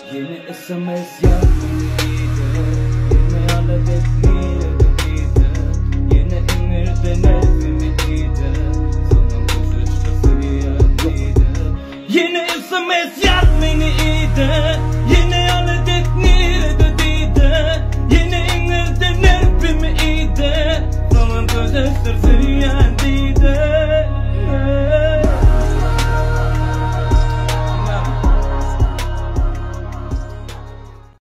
Yeni SMS yazmaydı, yeni aladet neydi, yeni emirden evimiydi, sana kızıştası yerdiydi. Yeni SMS yazmaydı, yeni aladet neydi, yeni emirden evimiydi, sana kızıştası